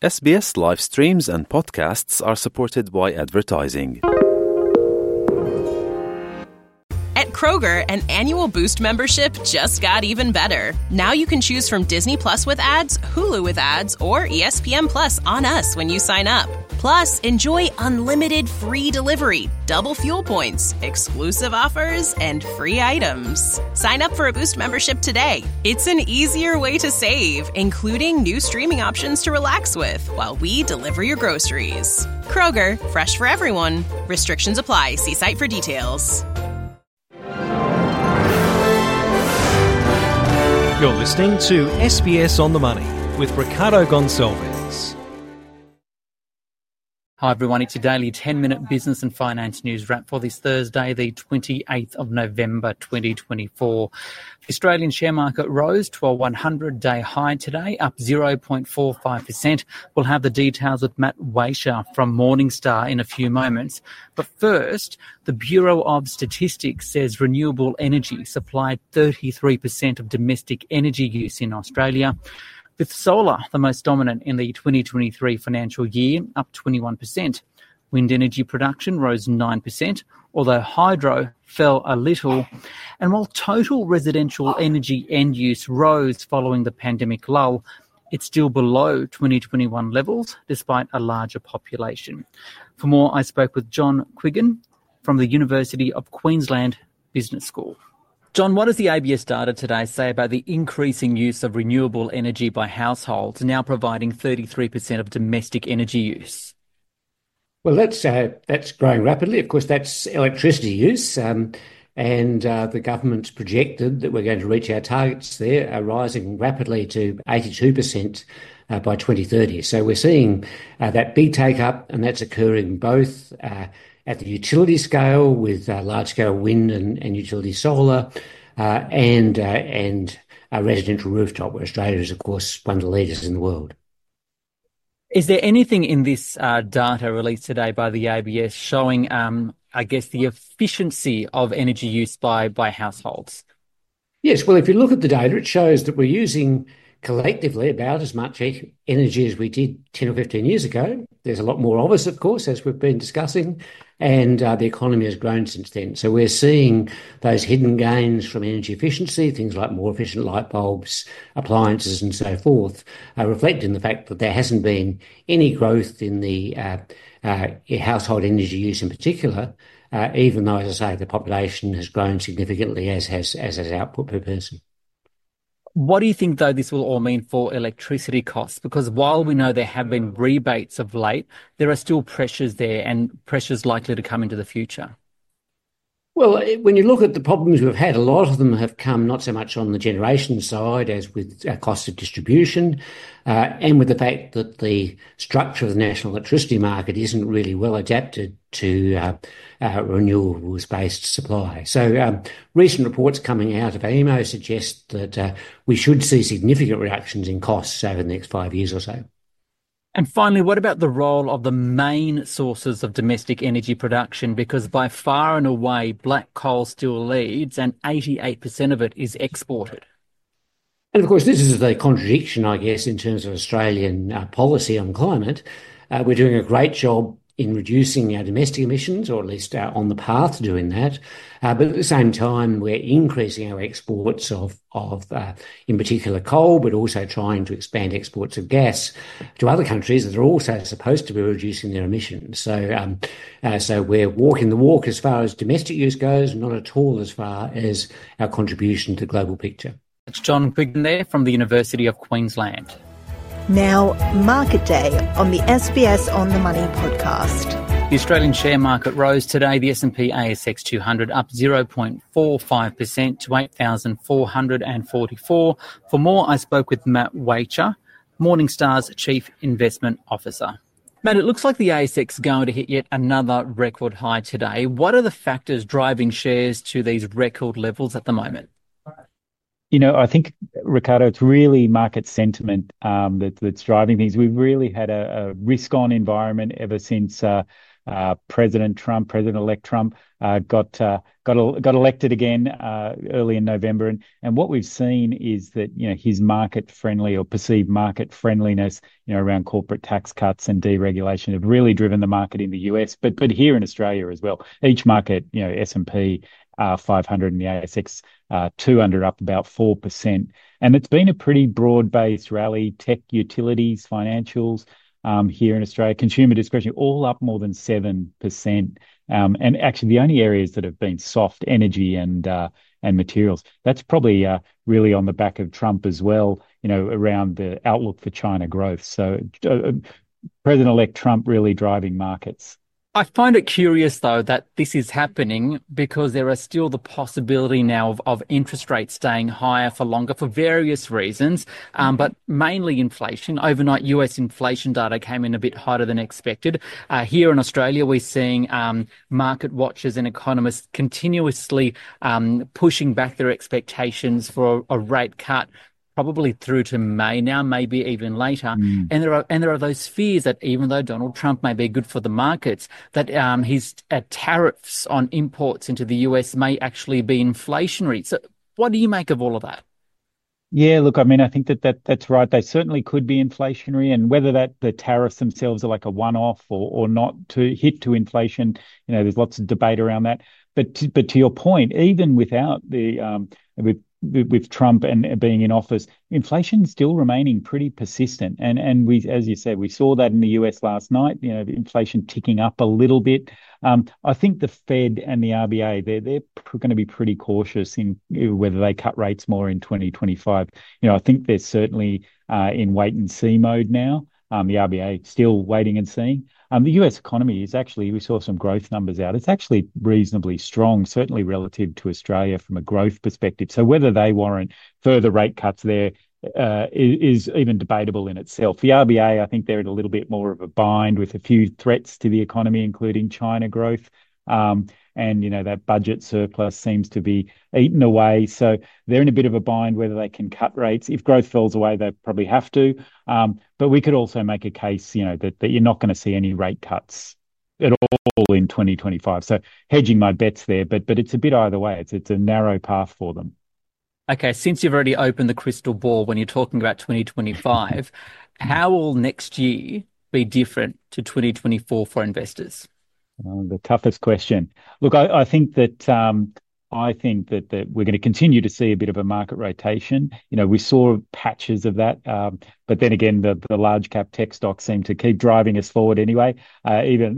SBS live streams and podcasts are supported by advertising. At Kroger, an annual Boost membership just got even better. Now you can choose from Disney Plus with ads, Hulu with ads, or ESPN Plus on us when you sign up. Plus, enjoy unlimited free delivery, double fuel points, exclusive offers, and free items. Sign up for a Boost membership today. It's an easier way to save, including new streaming options to relax with while we deliver your groceries. Kroger, fresh for everyone. Restrictions apply. See site for details. You're listening to SBS On The Money with Ricardo Gonçalves. Hi everyone, it's your daily 10-minute business and finance news wrap for this Thursday, the 28th of November 2024. The Australian share market rose to a 100-day high today, up 0.45%. We'll have the details with Matt Waisha from Morningstar in a few moments. But first, the Bureau of Statistics says renewable energy supplied 33% of domestic energy use in Australia, with solar the most dominant in the 2023 financial year, up 21%. Wind energy production rose 9%, although hydro fell a little. And while total residential energy end use rose following the pandemic lull, it's still below 2021 levels, despite a larger population. For more, I spoke with John Quiggin from the University of Queensland Business School. John, what does the ABS data today say about the increasing use of renewable energy by households, now providing 33% of domestic energy use? Well, that's growing rapidly. Of course, that's electricity use, and the government's projected that we're going to reach our targets there, rising rapidly to 82% by 2030. So we're seeing that big take-up, and that's occurring both at the utility scale with large-scale wind and utility solar, and residential rooftop, where Australia is, of course, one of the leaders in the world. Is there anything in this data released today by the ABS showing, the efficiency of energy use by households? Yes, well, if you look at the data, it shows that we're using collectively about as much energy as we did 10 or 15 years ago. There's a lot more of us, of course, as we've been discussing, and the economy has grown since then. So we're seeing those hidden gains from energy efficiency, things like more efficient light bulbs, appliances and so forth, reflect in the fact that there hasn't been any growth in the household energy use in particular, even though, as I say, the population has grown significantly, as has output per person. What do you think, though, this will all mean for electricity costs? Because while we know there have been rebates of late, there are still pressures there and pressures likely to come into the future. Well, when you look at the problems we've had, a lot of them have come not so much on the generation side as with cost of distribution, and with the fact that the structure of the national electricity market isn't really well adapted to renewables-based supply. So recent reports coming out of AEMO suggest that we should see significant reductions in costs over the next 5 years or so. And finally, what about the role of the main sources of domestic energy production? Because by far and away, black coal still leads and 88% of it is exported. And of course, this is the contradiction, I guess, in terms of Australian policy on climate. We're doing a great job in reducing our domestic emissions, or at least on the path to doing that. But at the same time, we're increasing our exports of in particular coal, but also trying to expand exports of gas to other countries that are also supposed to be reducing their emissions. So we're walking the walk as far as domestic use goes, not at all as far as our contribution to the global picture. It's John Quiggin there from the University of Queensland. Now, Market Day on the SBS On The Money podcast. The Australian share market rose today, the S&P ASX 200 up 0.45% to 8,444. For more, I spoke with Matt Waisha, Morningstar's Chief Investment Officer. Matt, it looks like the ASX is going to hit yet another record high today. What are the factors driving shares to these record levels at the moment? You know, I think, Ricardo, it's really market sentiment that's driving things. We've really had a risk-on environment ever since President-elect Trump, got elected again early in November, and what we've seen is that his market friendly or perceived market friendliness around corporate tax cuts and deregulation have really driven the market in the US, but here in Australia as well. Each market, S&P 500 and the ASX 200 up about 4%, and it's been a pretty broad-based rally. Tech, utilities, financials. Here in Australia, consumer discretionary, all up more than 7%. And actually, the only areas that have been soft, energy and materials. That's probably really on the back of Trump as well. Around the outlook for China growth. So, President-elect Trump really driving markets. I find it curious, though, that this is happening because there are still the possibility now of interest rates staying higher for longer for various reasons, but mainly inflation. Overnight US inflation data came in a bit higher than expected. Here in Australia, we're seeing market watchers and economists continuously pushing back their expectations for a rate cut, probably through to May now, maybe even later. And there are those fears that even though Donald Trump may be good for the markets, that his tariffs on imports into the US may actually be inflationary. So what do you make of all of that? Yeah, look, I mean, I think that's right. They certainly could be inflationary, and whether the tariffs themselves are like a one-off or not to hit to inflation, there's lots of debate around that. But to your point, even without with Trump and being in office, inflation still remaining pretty persistent. And we, as you said, we saw that in the US last night, inflation ticking up a little bit. I think the Fed and the RBA, they're going to be pretty cautious in whether they cut rates more in 2025. I think they're certainly in wait and see mode now. The RBA still waiting and seeing. The US economy is actually, we saw some growth numbers out. It's actually reasonably strong, certainly relative to Australia from a growth perspective. So whether they warrant further rate cuts there is even debatable in itself. The RBA, I think they're in a little bit more of a bind with a few threats to the economy, including China growth. And that budget surplus seems to be eaten away. So they're in a bit of a bind whether they can cut rates. If growth falls away, they probably have to. But we could also make a case, that you're not going to see any rate cuts at all in 2025. So hedging my bets there, but it's a bit either way. It's a narrow path for them. Okay, since you've already opened the crystal ball when you're talking about 2025, how will next year be different to 2024 for investors? The toughest question. Look, I think that that we're going to continue to see a bit of a market rotation. We saw patches of that, but then again, the large cap tech stocks seem to keep driving us forward anyway. Even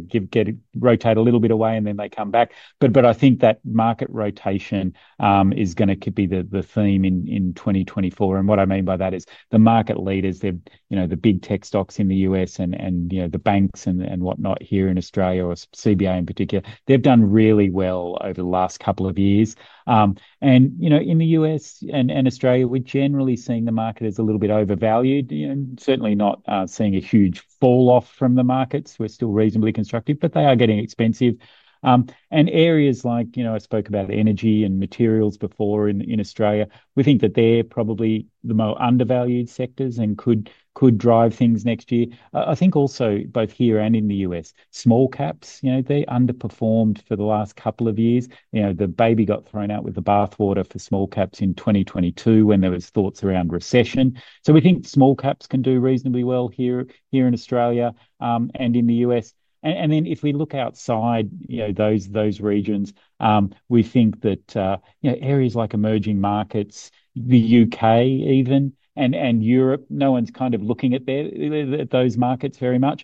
rotate a little bit away and then they come back. But I think that market rotation is going to be the theme in 2024. And what I mean by that is the market leaders, they're the big tech stocks in the US and the banks and whatnot here in Australia, or CBA in particular, they've done really well over the last couple of years. And in the US and Australia, we're generally seeing the market as a little bit overvalued. Certainly not seeing a huge fall off from the markets. We're still reasonably constructive, but they are getting expensive. And areas like, I spoke about energy and materials before in Australia. We think that they're probably the more undervalued sectors and could drive things next year. I think also both here and in the US, small caps, they underperformed for the last couple of years. The baby got thrown out with the bathwater for small caps in 2022 when there was thoughts around recession. So we think small caps can do reasonably well here in Australia and in the US. And then if we look outside, those regions, we think that areas like emerging markets, the UK even, and Europe, no one's kind of looking at those markets very much.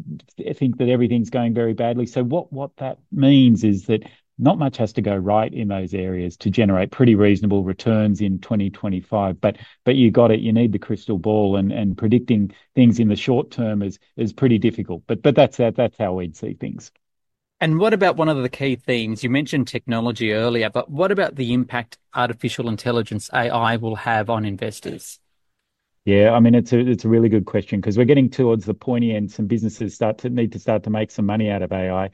I think that everything's going very badly. So what that means is that not much has to go right in those areas to generate pretty reasonable returns in 2025. But you got it. You need the crystal ball, and predicting things in the short term is pretty difficult. But that's how we'd see things. And what about one of the key themes? You mentioned technology earlier, but what about the impact artificial intelligence, AI, will have on investors? Yeah, I mean, it's a really good question because we're getting towards the pointy end. Some businesses need to start to make some money out of AI.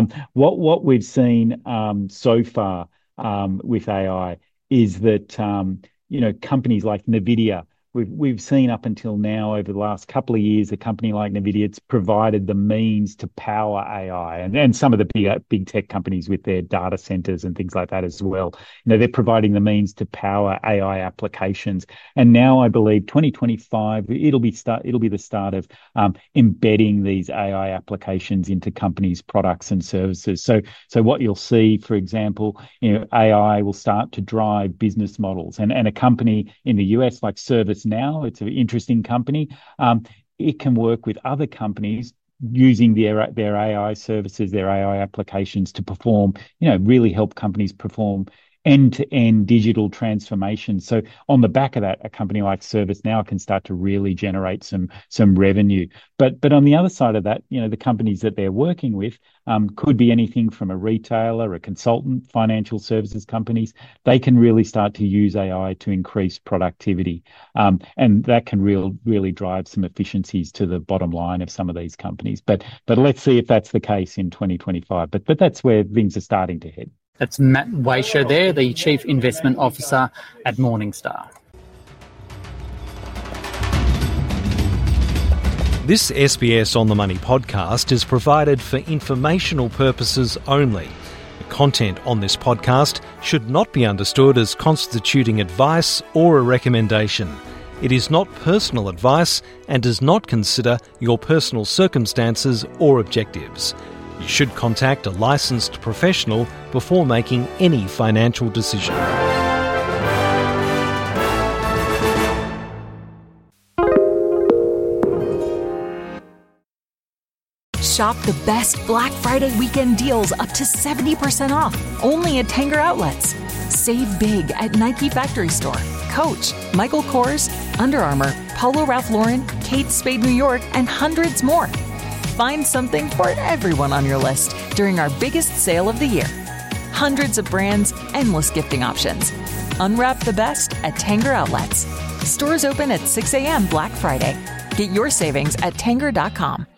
What we've seen so far with AI is that companies like NVIDIA we've seen up until now, over the last couple of years, a company like NVIDIA, it's provided the means to power AI, and some of the big tech companies with their data centers and things like that as well. They're providing the means to power AI applications. And now I believe 2025, it'll be the start of embedding these AI applications into companies' products and services. So what you'll see, for example, AI will start to drive business models, and a company in the US like ServiceNow, it's an interesting company. It can work with other companies using their AI services, their AI applications to perform, really help companies perform end-to-end digital transformation. So on the back of that, a company like ServiceNow can start to really generate some revenue. But on the other side of that, the companies that they're working with could be anything from a retailer, a consultant, financial services companies. They can really start to use AI to increase productivity, and that can really drive some efficiencies to the bottom line of some of these companies. But let's see if that's the case in 2025. But that's where things are starting to head. That's Matt Waisher there, the Chief Investment Officer at Morningstar. This SBS On The Money podcast is provided for informational purposes only. The content on this podcast should not be understood as constituting advice or a recommendation. It is not personal advice and does not consider your personal circumstances or objectives. You should contact a licensed professional before making any financial decision. Shop the best Black Friday weekend deals up to 70% off, only at Tanger Outlets. Save big at Nike Factory Store, Coach, Michael Kors, Under Armour, Polo Ralph Lauren, Kate Spade New York, and hundreds more. Find something for everyone on your list during our biggest sale of the year. Hundreds of brands, endless gifting options. Unwrap the best at Tanger Outlets. Stores open at 6 a.m. Black Friday. Get your savings at Tanger.com.